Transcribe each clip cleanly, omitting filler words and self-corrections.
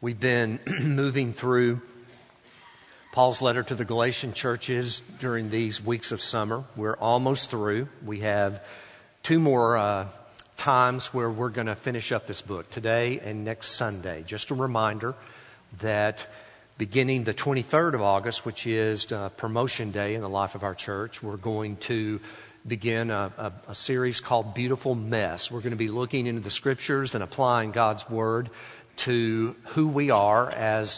We've been moving through Paul's letter to the Galatian churches during these weeks of summer. We're almost through. We have two more times where we're going to finish up this book, today and next Sunday. Just a reminder that beginning the 23rd of August, which is promotion day in the life of our church, we're going to begin a series called Beautiful Mess. We're going to be looking into the Scriptures and applying God's Word to who we are as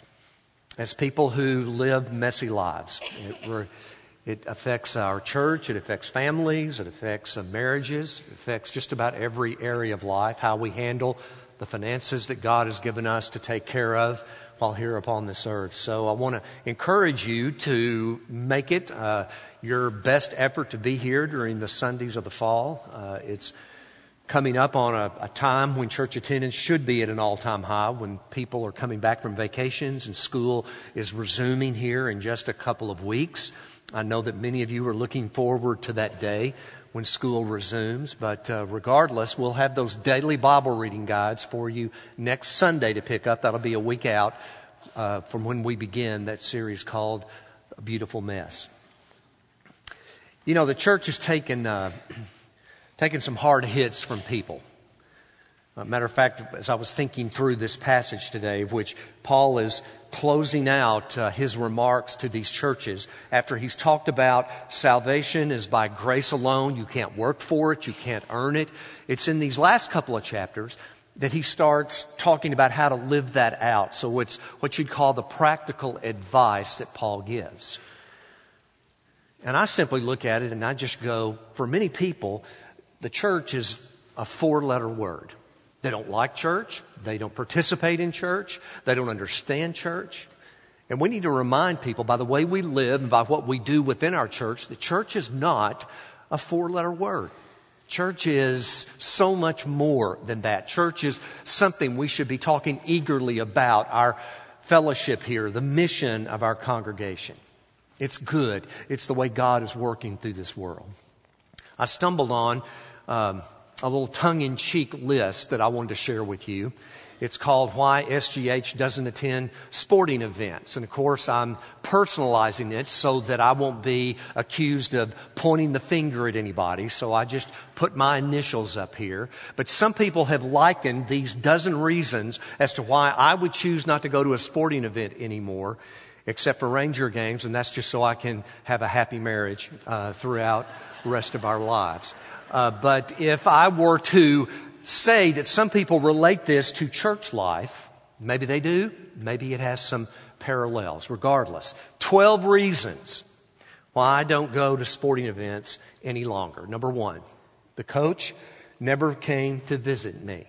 people who live messy lives. It affects our church, it affects families, it affects marriages, it affects just about every area of life, how we handle the finances that God has given us to take care of while here upon this earth. So I want to encourage you to make it your best effort to be here during the Sundays of the fall. It's coming up on a time when church attendance should be at an all-time high, when people are coming back from vacations and school is resuming here in just a couple of weeks. I know that many of you are looking forward to that day when school resumes, but regardless, we'll have those daily Bible reading guides for you next Sunday to pick up. That'll be a week out from when we begin that series called A Beautiful Mess. You know, the church has taken some hard hits from people. Matter of fact, as I was thinking through this passage today, of which Paul is closing out his remarks to these churches, after he's talked about salvation is by grace alone, you can't work for it, you can't earn it. It's in these last couple of chapters that he starts talking about how to live that out. So it's what you'd call the practical advice that Paul gives. And I simply look at it and I just go, for many people, the church is a four-letter word. They don't like church. They don't participate in church. They don't understand church. And we need to remind people by the way we live and by what we do within our church, the church is not a four-letter word. Church is so much more than that. Church is something we should be talking eagerly about, our fellowship here, the mission of our congregation. It's good. It's the way God is working through this world. I stumbled on a little tongue-in-cheek list that I wanted to share with you. It's called Why SGH Doesn't Attend Sporting Events. And of course, I'm personalizing it so that I won't be accused of pointing the finger at anybody. So I just put my initials up here. But some people have likened these dozen reasons as to why I would choose not to go to a sporting event anymore, except for Ranger games. And that's just so I can have a happy marriage throughout the rest of our lives. But if I were to say that some people relate this to church life, maybe they do, maybe it has some parallels. Regardless, 12 reasons why I don't go to sporting events any longer. Number one, the coach never came to visit me.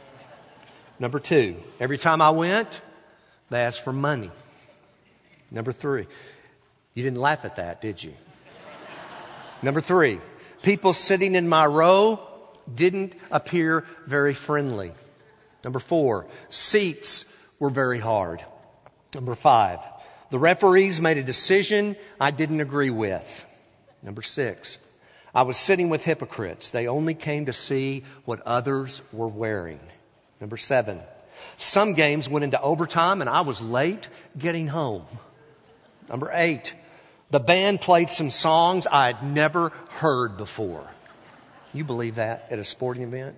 Number two, every time I went, they asked for money. Number three, you didn't laugh at that, did you? Number three, people sitting in my row didn't appear very friendly. Number four, seats were very hard. Number five, the referees made a decision I didn't agree with. Number six, I was sitting with hypocrites. They only came to see what others were wearing. Number seven, some games went into overtime and I was late getting home. Number eight, the band played some songs I'd never heard before. You believe that at a sporting event?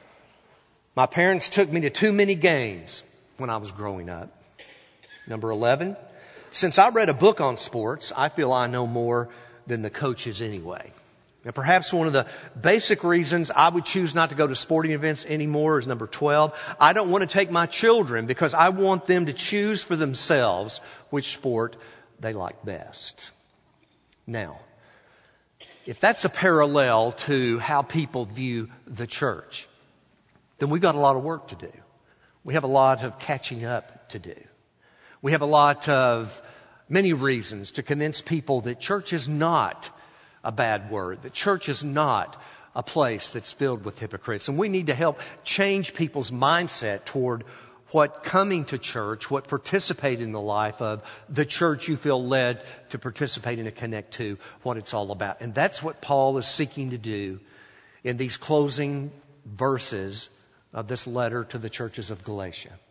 My parents took me to too many games when I was growing up. Number 11, since I read a book on sports, I feel I know more than the coaches anyway. And perhaps one of the basic reasons I would choose not to go to sporting events anymore is number 12. I don't want to take my children because I want them to choose for themselves which sport they like best. Now, if that's a parallel to how people view the church, then we've got a lot of work to do. We have a lot of catching up to do. We have many reasons to convince people that church is not a bad word, that church is not a place that's filled with hypocrites. And we need to help change people's mindset toward what coming to church, what participating in the life of the church you feel led to participate in and connect to, what it's all about. And that's what Paul is seeking to do in these closing verses of this letter to the churches of Galatia.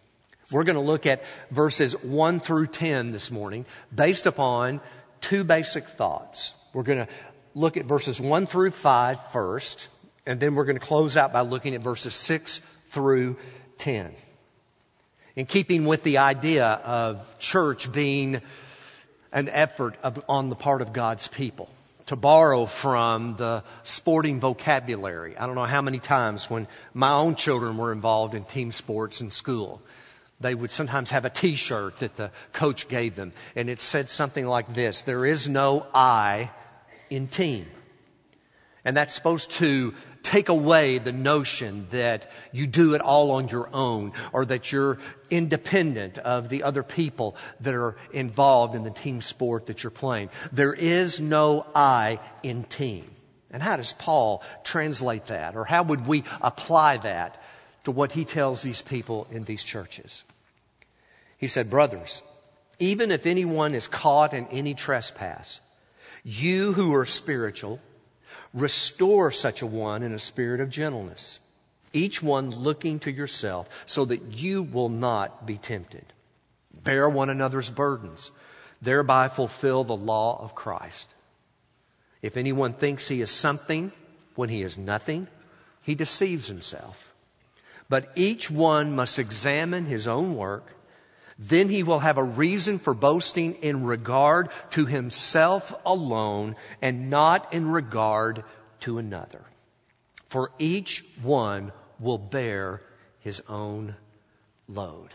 We're going to look at verses 1 through 10 this morning based upon two basic thoughts. We're going to look at verses 1 through 5 first, and then we're going to close out by looking at verses 6 through 10. In keeping with the idea of church being an effort on the part of God's people, to borrow from the sporting vocabulary. I don't know how many times when my own children were involved in team sports in school, they would sometimes have a T-shirt that the coach gave them, and it said something like this: there is no I in team. And that's supposed to take away the notion that you do it all on your own, or that you're independent of the other people that are involved in the team sport that you're playing. There is no I in team. And how does Paul translate that? Or how would we apply that to what he tells these people in these churches? He said, brothers, even if anyone is caught in any trespass, you who are spiritual, restore such a one in a spirit of gentleness, each one looking to yourself, so that you will not be tempted. Bear one another's burdens, thereby fulfill the law of Christ. If anyone thinks he is something when he is nothing, he deceives himself. But each one must examine his own work. Then he will have a reason for boasting in regard to himself alone and not in regard to another. For each one will bear his own load.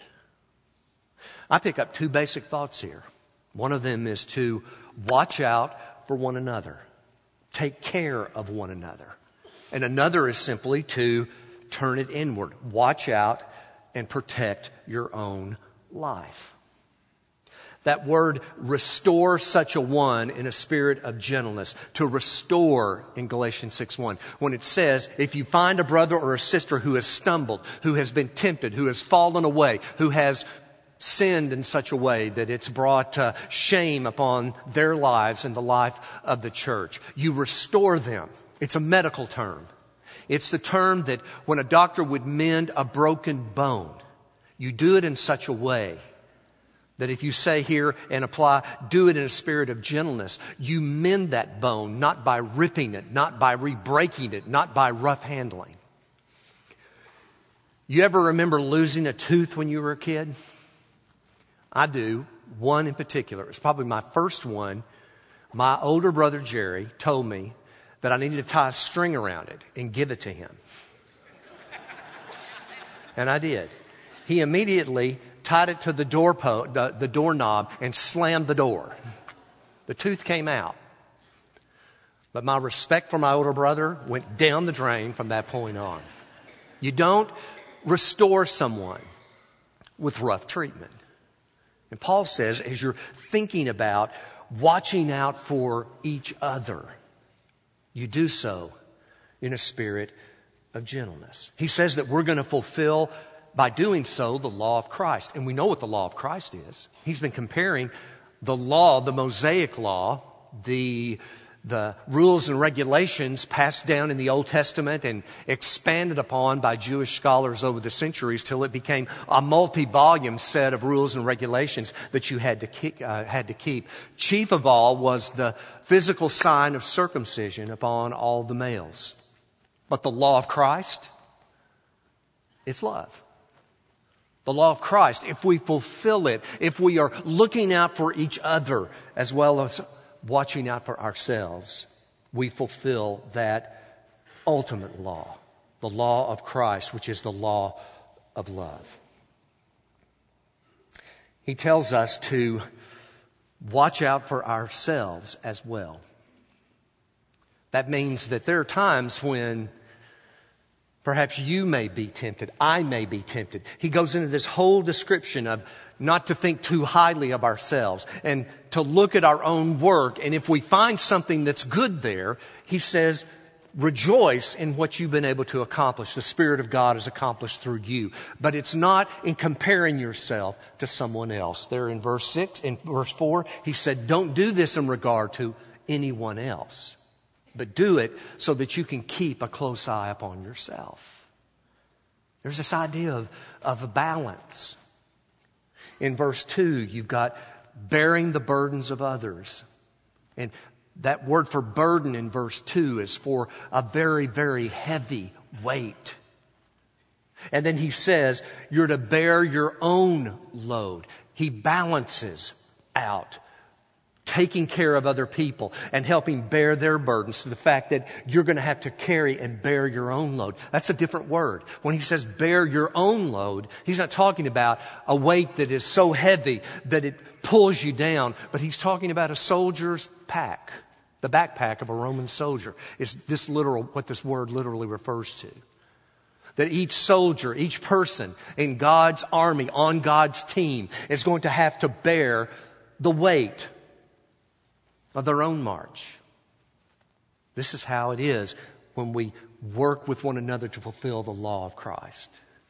I pick up two basic thoughts here. One of them is to watch out for one another. Take care of one another. And another is simply to turn it inward. Watch out and protect your own life. That word, restore such a one in a spirit of gentleness. To restore in Galatians 6:1. When it says, if you find a brother or a sister who has stumbled, who has been tempted, who has fallen away, who has sinned in such a way that it's brought shame upon their lives and the life of the church, you restore them. It's a medical term. It's the term that when a doctor would mend a broken bone, you do it in such a way that if you say here and apply, do it in a spirit of gentleness, you mend that bone not by ripping it, not by re-breaking it, not by rough handling. You ever remember losing a tooth when you were a kid? I do. One in particular. It was probably my first one. My older brother Jerry told me that I needed to tie a string around it and give it to him. And I did. He immediately tied it to the doorknob and slammed the door. The tooth came out. But my respect for my older brother went down the drain from that point on. You don't restore someone with rough treatment. And Paul says, as you're thinking about watching out for each other, you do so in a spirit of gentleness. He says that we're going to fulfill, by doing so, the law of Christ. And we know what the law of Christ is. He's been comparing the law, the Mosaic law, the rules and regulations passed down in the Old Testament and expanded upon by Jewish scholars over the centuries till it became a multi-volume set of rules and regulations that you had to keep. Chief of all was the physical sign of circumcision upon all the males. But the law of Christ, it's love. The law of Christ, if we fulfill it, if we are looking out for each other as well as watching out for ourselves, we fulfill that ultimate law, the law of Christ, which is the law of love. He tells us to watch out for ourselves as well. That means that there are times when perhaps you may be tempted, I may be tempted. He goes into this whole description of not to think too highly of ourselves and to look at our own work. And if we find something that's good there, he says, rejoice in what you've been able to accomplish. The Spirit of God has accomplished through you. But it's not in comparing yourself to someone else. There in verse 4, he said, don't do this in regard to anyone else, but do it so that you can keep a close eye upon yourself. There's this idea of a balance. In verse 2, you've got bearing the burdens of others. And that word for burden in verse 2 is for a very, very heavy weight. And then he says, you're to bear your own load. He balances out taking care of other people and helping bear their burdens to the fact that you're going to have to carry and bear your own load. That's a different word. When he says bear your own load, he's not talking about a weight that is so heavy that it pulls you down, but he's talking about a soldier's pack, the backpack of a Roman soldier. It's this literal, what this word literally refers to. That each soldier, each person in God's army, on God's team, is going to have to bear the weight of their own march. This is how it is when we work with one another to fulfill the law of Christ.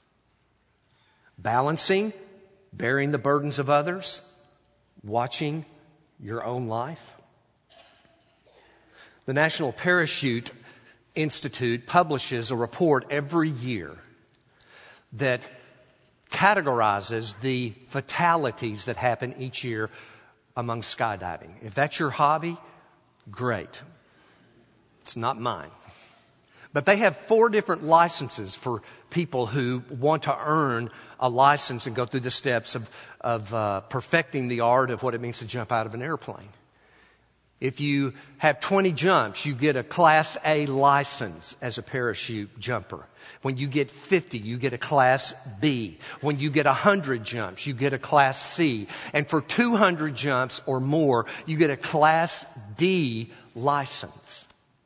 Balancing, bearing the burdens of others, watching your own life. The National Parachute Institute publishes a report every year that categorizes the fatalities that happen each year among skydiving. If that's your hobby, great. It's not mine. But they have 4 different licenses for people who want to earn a license and go through the steps of perfecting the art of what it means to jump out of an airplane. If you have 20 jumps, you get a Class A license as a parachute jumper. When you get 50, you get a Class B. When you get 100 jumps, you get a Class C. And for 200 jumps or more, you get a Class D license.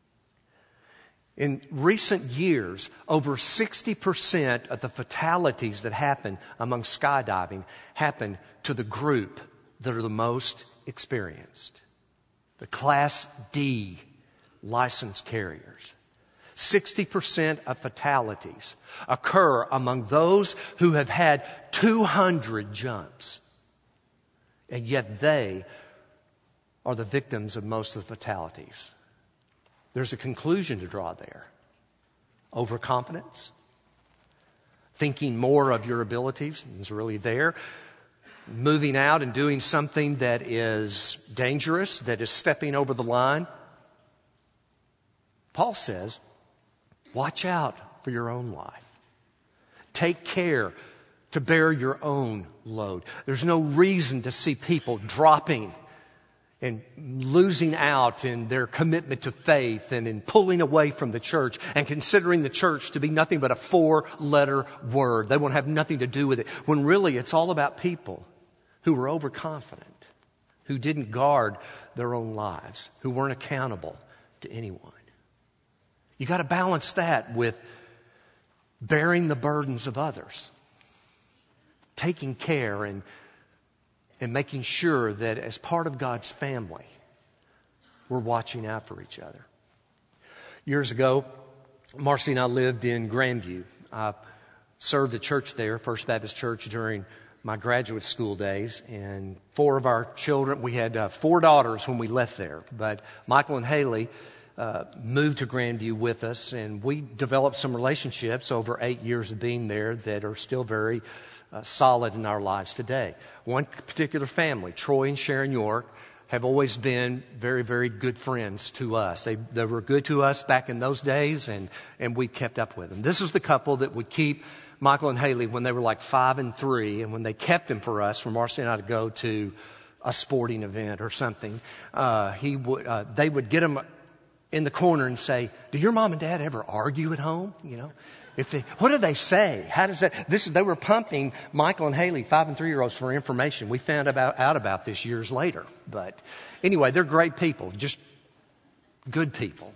In recent years, over 60% of the fatalities that happen among skydiving happen to the group that are the most experienced. The Class D license carriers. 60% of fatalities occur among those who have had 200 jumps. And yet they are the victims of most of the fatalities. There's a conclusion to draw there. Overconfidence. Thinking more of your abilities than is really there. Moving out and doing something that is dangerous, that is stepping over the line. Paul says, watch out for your own life. Take care to bear your own load. There's no reason to see people dropping and losing out in their commitment to faith and in pulling away from the church and considering the church to be nothing but a 4-letter word. They won't have nothing to do with it. When really it's all about people who were overconfident, who didn't guard their own lives, who weren't accountable to anyone. You got to balance that with bearing the burdens of others, taking care and making sure that as part of God's family, we're watching out for each other. Years ago, Marcy and I lived in Grandview. I served a church there, First Baptist Church, during my graduate school days. And 4 of our children, we had 4 daughters when we left there. But Michael and Haley moved to Grandview with us, and we developed some relationships over 8 years of being there that are still very solid in our lives today. One particular family, Troy and Sharon York, have always been very, very good friends to us. They were good to us back in those days, and we kept up with them. This is the couple that would keep Michael and Haley when they were like 5 and 3, and when they kept them for us, for Marcy and I to go to a sporting event or something, they would get them in the corner and say, "Do your mom and dad ever argue at home?" You know, what do they say? How does that? They were pumping Michael and Haley, 5 and 3-year-olds, for information. We found out about this years later. But anyway, they're great people, just good people.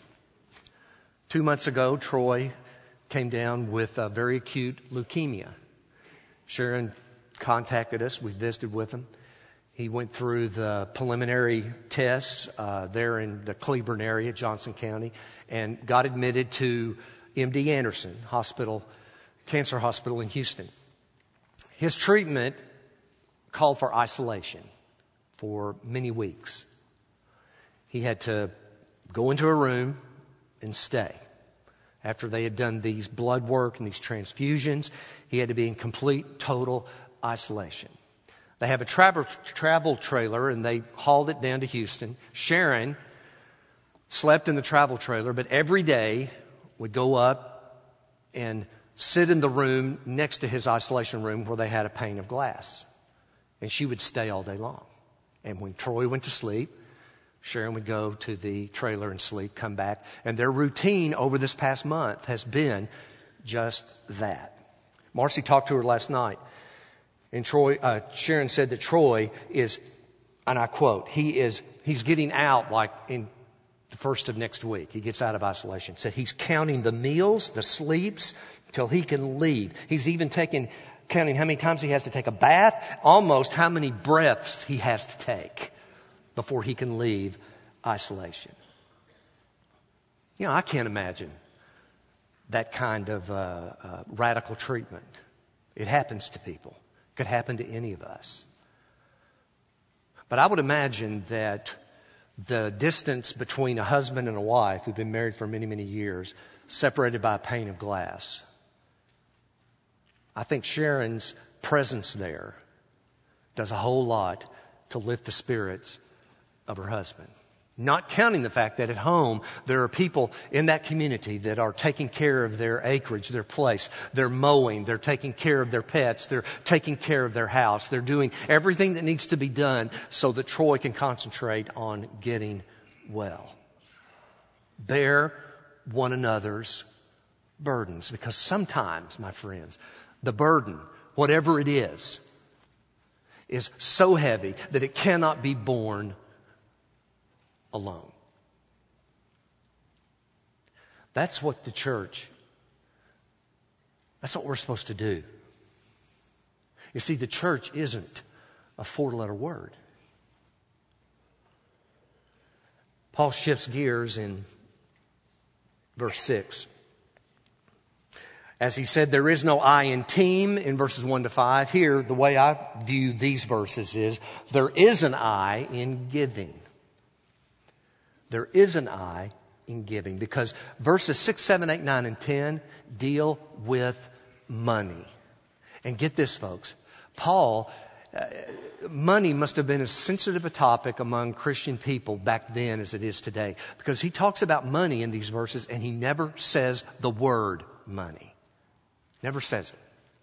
2 months ago, Troy came down with a very acute leukemia. Sharon contacted us. We visited with him. He went through the preliminary tests there in the Cleburne area, Johnson County, and got admitted to MD Anderson Hospital, Cancer Hospital in Houston. His treatment called for isolation for many weeks. He had to go into a room and stay. After they had done these blood work and these transfusions, he had to be in complete, total isolation. They have a travel trailer, and they hauled it down to Houston. Sharon slept in the travel trailer, but every day would go up and sit in the room next to his isolation room where they had a pane of glass. And she would stay all day long. And when Troy went to sleep, Sharon would go to the trailer and sleep, come back. And their routine over this past month has been just that. Marcy talked to her last night. And Sharon said that Troy is, and I quote, he's getting out like in the first of next week. He gets out of isolation. Said he's counting the meals, the sleeps, till he can leave. He's even counting how many times he has to take a bath, almost how many breaths he has to take before he can leave isolation. You know, I can't imagine that kind of radical treatment. It happens to people. It could happen to any of us. But I would imagine that the distance between a husband and a wife who've been married for many, many years, separated by a pane of glass, I think Sharon's presence there does a whole lot to lift the spirits of her husband. Not counting the fact that at home there are people in that community that are taking care of their acreage, their place. They're mowing, they're taking care of their pets, they're taking care of their house. They're doing everything that needs to be done so that Troy can concentrate on getting well. Bear one another's burdens, because sometimes, my friends, the burden, whatever it is so heavy that it cannot be borne alone. That's what the church, that's what we're supposed to do. You see, the church isn't a 4-letter word. Paul shifts gears in verse 6. As he said, there is no I in team in verses 1 to 5. Here, the way I view these verses is, there is an I in giving. There is an I in giving, because verses 6, 7, 8, 9, and 10 deal with money. And get this, folks. Paul, money must have been as sensitive a topic among Christian people back then as it is today, because he talks about money in these verses and he never says the word money. Never says it.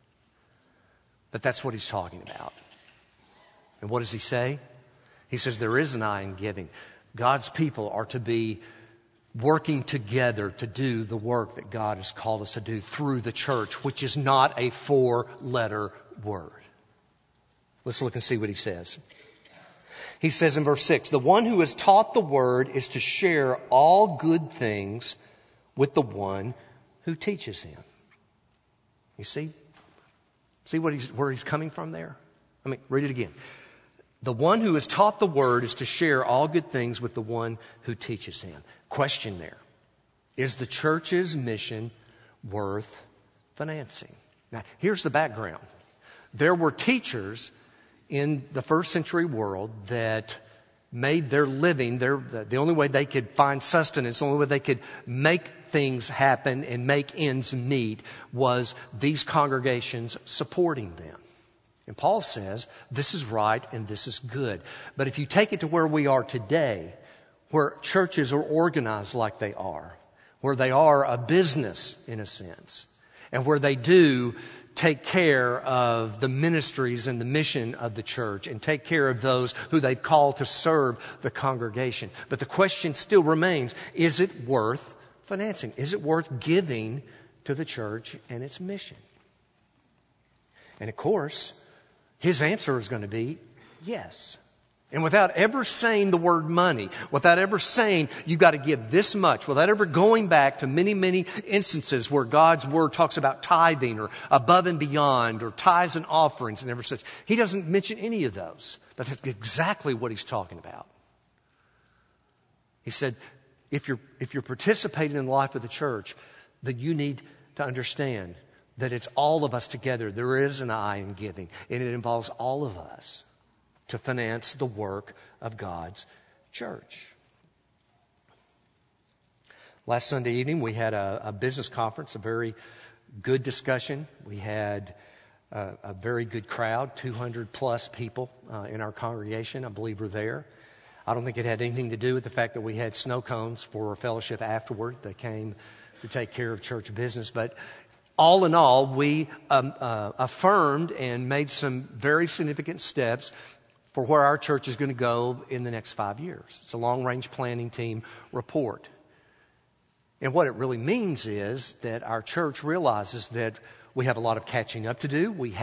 But that's what he's talking about. And what does he say? He says there is an I in giving. God's people are to be working together to do the work that God has called us to do through the church, which is not a 4-letter word. Let's look and see what he says. He says in verse 6, the one who is taught the word is to share all good things with the one who teaches him. You see? See where he's coming from there? I mean, read it again. The one who is taught the word is to share all good things with the one who teaches him. Question there. Is the church's mission worth financing? Now, here's the background. There were teachers in the first century world that made their living, the only way they could find sustenance, the only way they could make things happen and make ends meet was these congregations supporting them. And Paul says, this is right and this is good. But if you take it to where we are today, where churches are organized like they are, where they are a business in a sense, and where they do take care of the ministries and the mission of the church and take care of those who they've called to serve the congregation. But the question still remains, is it worth financing? Is it worth giving to the church and its mission? And of course, his answer is going to be yes. And without ever saying the word money, without ever saying you've got to give this much, without ever going back to many, many instances where God's word talks about tithing or above and beyond or tithes and offerings and ever such, he doesn't mention any of those. But that's exactly what he's talking about. He said, if you're participating in the life of the church, then you need to understand that it's all of us together. There is an I in giving, and it involves all of us to finance the work of God's church. Last Sunday evening, we had a business conference, a very good discussion. We had a very good crowd, 200 plus people in our congregation, I believe, were there. I don't think it had anything to do with the fact that we had snow cones for fellowship afterward. They came to take care of church business. But all in all, we affirmed and made some very significant steps for where our church is going to go in the next 5 years. It's a long-range planning team report. And what it really means is that our church realizes that we have a lot of catching up to do. We've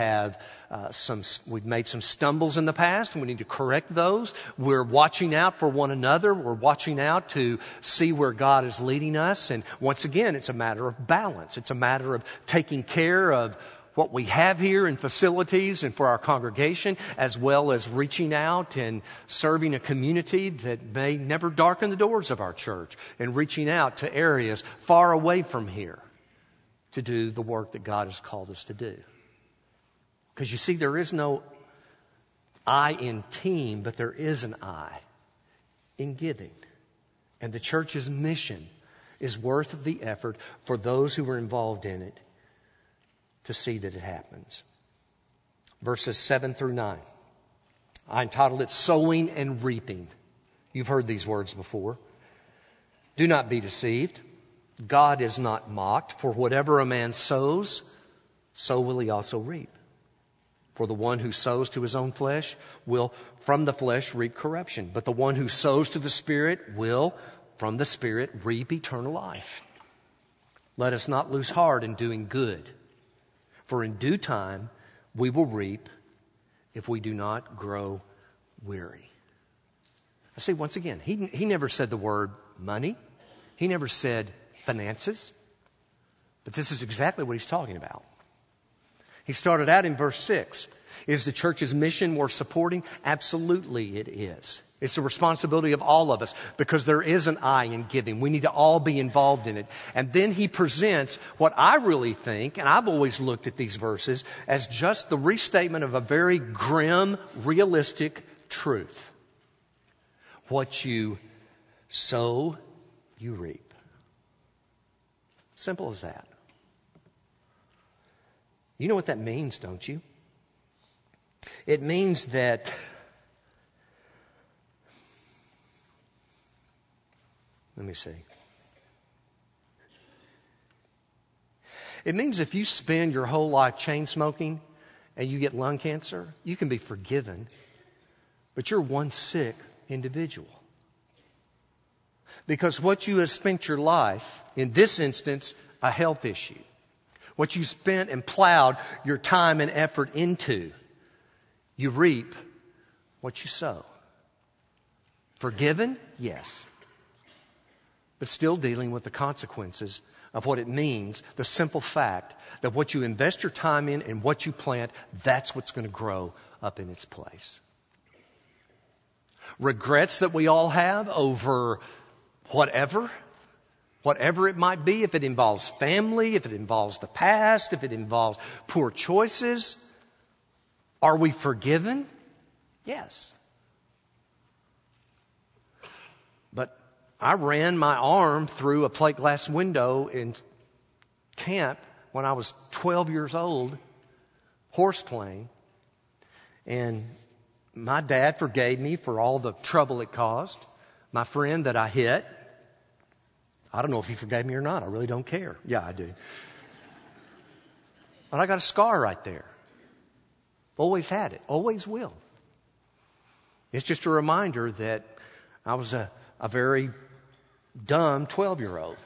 made some stumbles in the past, and we need to correct those. We're watching out for one another. We're watching out to see where God is leading us. And once again, it's a matter of balance. It's a matter of taking care of what we have here in facilities and for our congregation, as well as reaching out and serving a community that may never darken the doors of our church, and reaching out to areas far away from here to do the work that God has called us to do. Because you see, there is no I in team, but there is an I in giving. And the church's mission is worth the effort for those who are involved in it to see that it happens. Verses 7 through 9. I entitled it Sowing and Reaping. You've heard these words before. Do not be deceived. God is not mocked, for whatever a man sows, so will he also reap. For the one who sows to his own flesh will from the flesh reap corruption, but the one who sows to the Spirit will from the Spirit reap eternal life. Let us not lose heart in doing good, for in due time we will reap if we do not grow weary. I say once again, he never said the word money. He never said finances. But this is exactly what he's talking about. He started out in verse 6. Is the church's mission worth supporting? Absolutely it is. It's the responsibility of all of us, because there is an I in giving. We need to all be involved in it. And then he presents what I really think, and I've always looked at these verses, as just the restatement of a very grim, realistic truth. What you sow, you reap. Simple as that. You know what that means, don't you? It means that let me see. It means if you spend your whole life chain smoking and you get lung cancer, you can be forgiven, but you're one sick individual. Because what you have spent your life, in this instance, a health issue, what you spent and plowed your time and effort into, you reap what you sow. Forgiven? Yes. But still dealing with the consequences of what it means, the simple fact that what you invest your time in and what you plant, that's what's going to grow up in its place. Regrets that we all have over whatever it might be, if it involves family, if it involves the past, if it involves poor choices. Are we forgiven? Yes. But I ran my arm through a plate glass window in camp when I was 12 years old, horse playing, and my dad forgave me for all the trouble it caused. My friend that I hit, I don't know if he forgave me or not. I really don't care. Yeah, I do. But I got a scar right there. Always had it. Always will. It's just a reminder that I was a very dumb 12-year-old.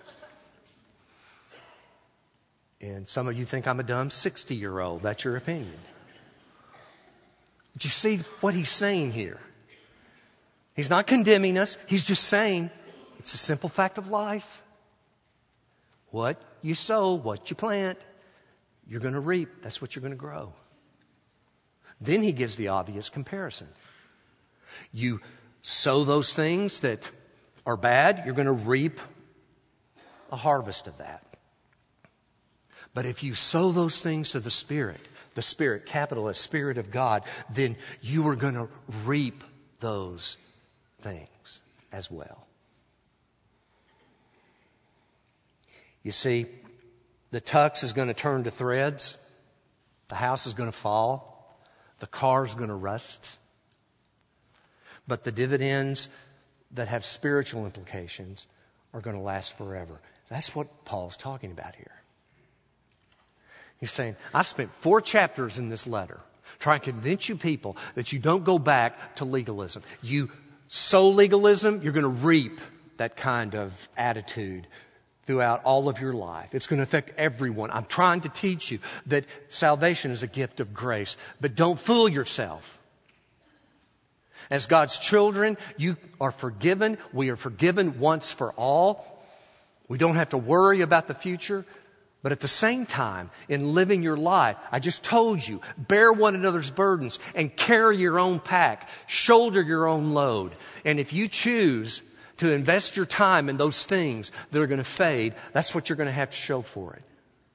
And some of you think I'm a dumb 60-year-old. That's your opinion. But you see what he's saying here. He's not condemning us. He's just saying it's a simple fact of life. What you sow, what you plant, you're going to reap. That's what you're going to grow. Then he gives the obvious comparison. You sow those things that are bad, you're going to reap a harvest of that. But if you sow those things to the Spirit, capital S, Spirit of God, then you are going to reap those things as well. You see, the tux is going to turn to threads. The house is going to fall. The car is going to rust. But the dividends that have spiritual implications are going to last forever. That's what Paul's talking about here. He's saying, I've spent 4 chapters in this letter trying to convince you people that you don't go back to legalism. You sow legalism, you're going to reap that kind of attitude throughout all of your life. It's going to affect everyone. I'm trying to teach you that salvation is a gift of grace, but don't fool yourself. As God's children, you are forgiven. We are forgiven once for all. We don't have to worry about the future. But at the same time, in living your life, I just told you, bear one another's burdens and carry your own pack, shoulder your own load. And if you choose to invest your time in those things that are going to fade, that's what you're going to have to show for it.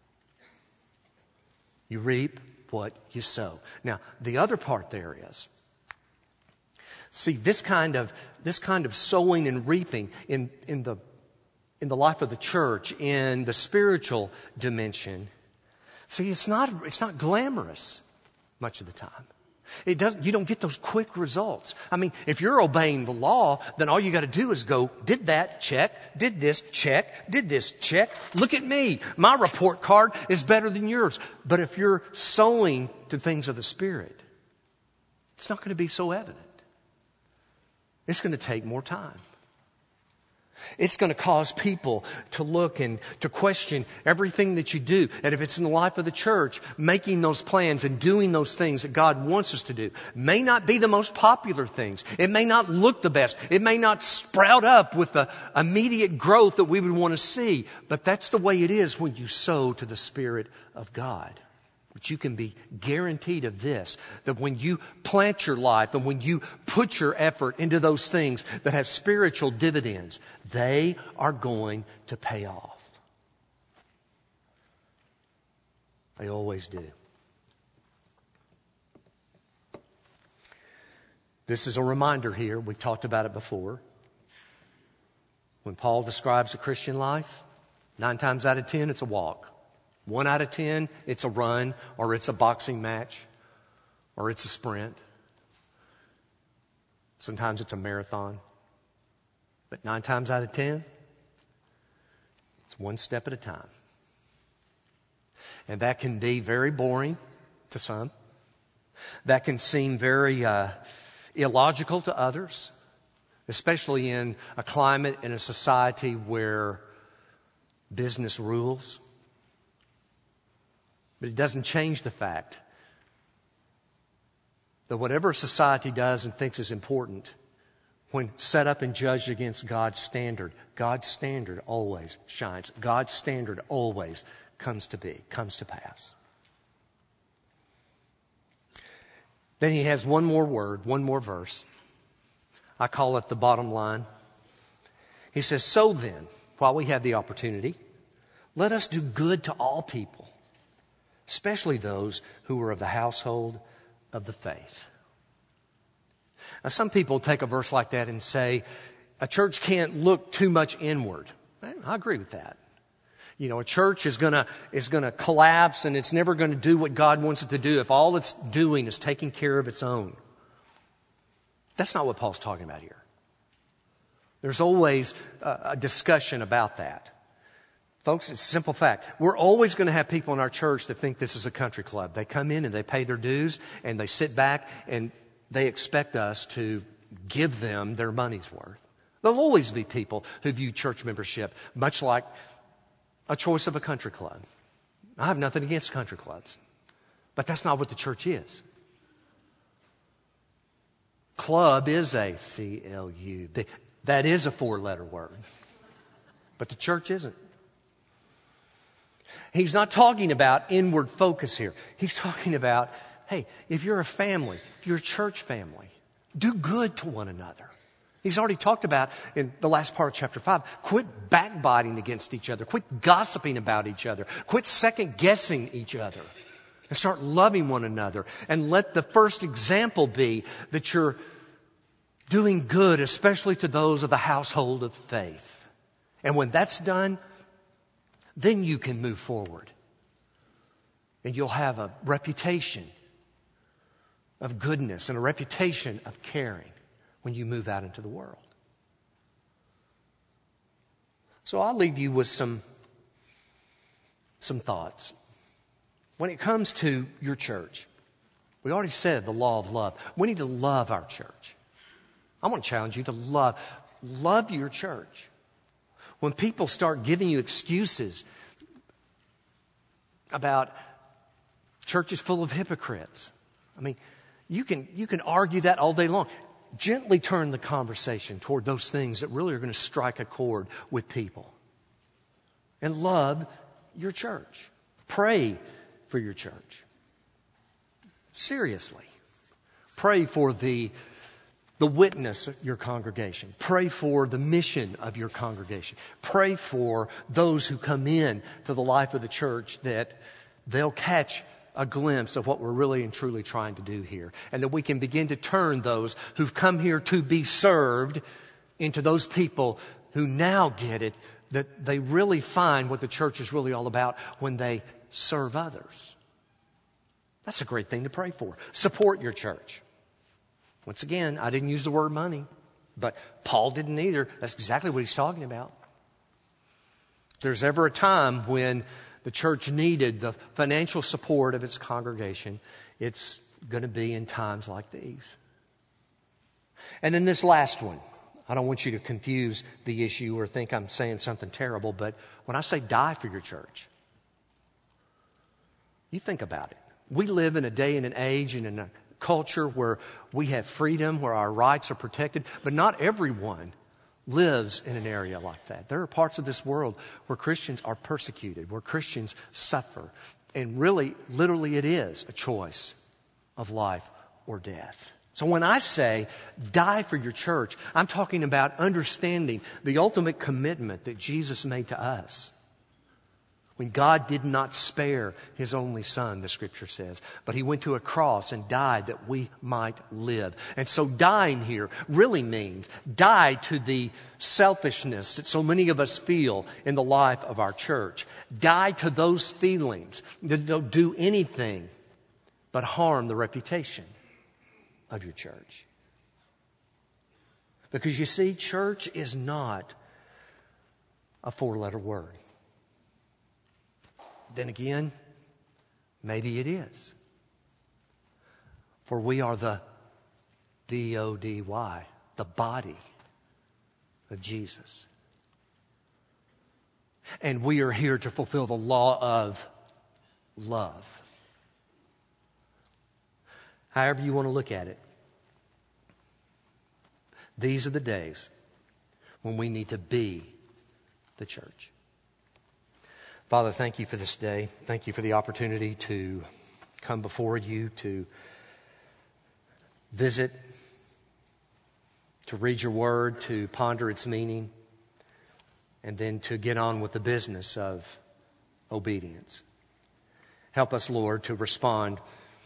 You reap what you sow. Now, the other part there is, see, this kind of sowing and reaping in the life of the church, in the spiritual dimension, see, it's not glamorous much of the time. You don't get those quick results. I mean, if you're obeying the law, then all you got to do is go, did that, check, did this, check, did this, check. Look at me. My report card is better than yours. But if you're sowing to things of the Spirit, it's not going to be so evident. It's going to take more time. It's going to cause people to look and to question everything that you do. And if it's in the life of the church, making those plans and doing those things that God wants us to do may not be the most popular things. It may not look the best. It may not sprout up with the immediate growth that we would want to see. But that's the way it is when you sow to the Spirit of God. But you can be guaranteed of this, that when you plant your life and when you put your effort into those things that have spiritual dividends, they are going to pay off. They always do. This is a reminder here. We talked about it before. When Paul describes the Christian life, 9 times out of 10, it's a walk. 1 out of 10, it's a run, or it's a boxing match, or it's a sprint. Sometimes it's a marathon. But 9 times out of 10, it's 1 step at a time. And that can be very boring to some. That can seem very illogical to others, especially in a climate and a society where business rules. But it doesn't change the fact that whatever society does and thinks is important, when set up and judged against God's standard always shines. God's standard always comes to pass. Then he has one more word, one more verse. I call it the bottom line. He says, so then, while we have the opportunity, let us do good to all people, especially those who are of the household of the faith. Now, some people take a verse like that and say, a church can't look too much inward. I agree with that. You know, a church is going to collapse and it's never going to do what God wants it to do if all it's doing is taking care of its own. That's not what Paul's talking about here. There's always a discussion about that. Folks, it's a simple fact. We're always going to have people in our church that think this is a country club. They come in and they pay their dues and they sit back and they expect us to give them their money's worth. There'll always be people who view church membership much like a choice of a country club. I have nothing against country clubs, but that's not what the church is. Club is a C-L-U. That is a 4-letter word, but the church isn't. He's not talking about inward focus here. He's talking about, hey, if you're a family, if you're a church family, do good to one another. He's already talked about in the last part of chapter 5, quit backbiting against each other. Quit gossiping about each other. Quit second-guessing each other. And start loving one another. And let the first example be that you're doing good, especially to those of the household of faith. And when that's done, then you can move forward. And you'll have a reputation of goodness and a reputation of caring when you move out into the world. So I'll leave you with some thoughts. When it comes to your church, we already said the law of love. We need to love our church. I want to challenge you to love your church. When people start giving you excuses about churches full of hypocrites, I mean, you can argue that all day long. Gently turn the conversation toward those things that really are going to strike a chord with people. And love your church. Pray for your church. Seriously. Pray for the witness of your congregation. Pray for the mission of your congregation. Pray for those who come in to the life of the church, that they'll catch a glimpse of what we're really and truly trying to do here. And that we can begin to turn those who've come here to be served into those people who now get it, that they really find what the church is really all about when they serve others. That's a great thing to pray for. Support your church. Once again, I didn't use the word money, but Paul didn't either. That's exactly what he's talking about. If there's ever a time when the church needed the financial support of its congregation, it's going to be in times like these. And then this last one. I don't want you to confuse the issue or think I'm saying something terrible, but when I say die for your church, you think about it. We live in a day and an age and in a culture where we have freedom, where our rights are protected, but not everyone lives in an area like that. There are parts of this world where Christians are persecuted, where Christians suffer. And really, literally, it is a choice of life or death. So when I say die for your church, I'm talking about understanding the ultimate commitment that Jesus made to us. When God did not spare His only Son, the Scripture says, but He went to a cross and died that we might live. And so dying here really means die to the selfishness that so many of us feel in the life of our church. Die to those feelings that don't do anything but harm the reputation of your church. Because you see, church is not a 4-letter word. Then again, maybe it is. For we are the B-O-D-Y, the body of Jesus. And we are here to fulfill the law of love. However you want to look at it. These are the days when we need to be the church. Father, thank you for this day. Thank you for the opportunity to come before you, to visit, to read your word, to ponder its meaning, and then to get on with the business of obedience. Help us, Lord, to respond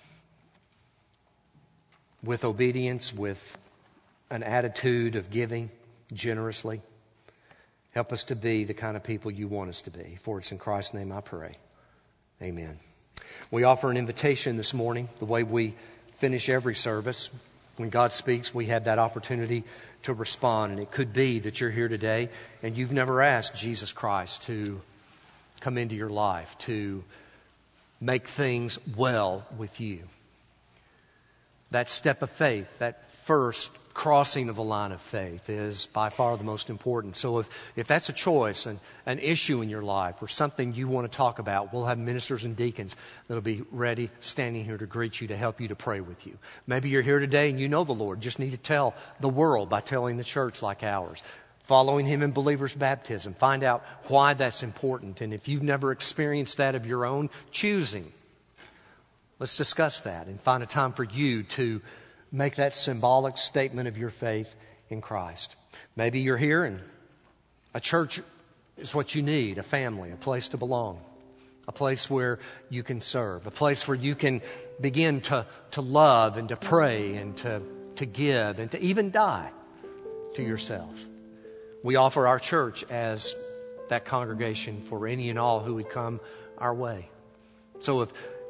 with obedience, with an attitude of giving generously. Help us to be the kind of people you want us to be. For it's in Christ's name I pray. Amen. We offer an invitation this morning, the way we finish every service. When God speaks, we have that opportunity to respond. And it could be that you're here today and you've never asked Jesus Christ to come into your life, to make things well with you. That step of faith, that first crossing of the line of faith, is by far the most important. So if that's a choice, an issue in your life, or something you want to talk about, we'll have ministers and deacons that'll be ready, standing here to greet you, to help you, to pray with you. Maybe you're here today and you know the Lord, just need to tell the world by telling the church like ours. Following Him in believer's baptism. Find out why that's important. And if you've never experienced that of your own choosing, let's discuss that and find a time for you to make that symbolic statement of your faith in Christ. Maybe you're here and a church is what you need, a family, a place to belong, a place where you can serve, a place where you can begin to love and to pray and to give and to even die to yourself. We offer our church as that congregation for any and all who would come our way. So if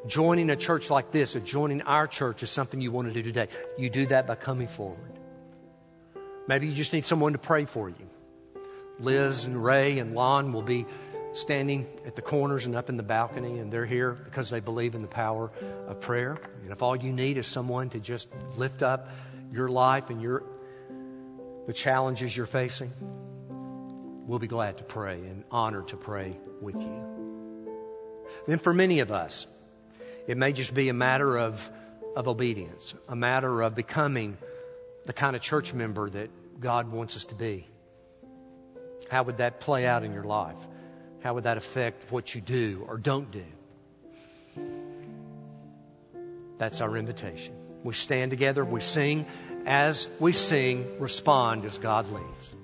joining a church like this, or joining our church is something you want to do today, you do that by coming forward. Maybe you just need someone to pray for you. Liz and Ray and Lon will be standing at the corners and up in the balcony, and they're here because they believe in the power of prayer. And if all you need is someone to just lift up your life and the challenges you're facing, we'll be glad to pray and honored to pray with you. Then for many of us, it may just be a matter of obedience, a matter of becoming the kind of church member that God wants us to be. How would that play out in your life? How would that affect what you do or don't do? That's our invitation. We stand together, we sing. As we sing, respond as God leads.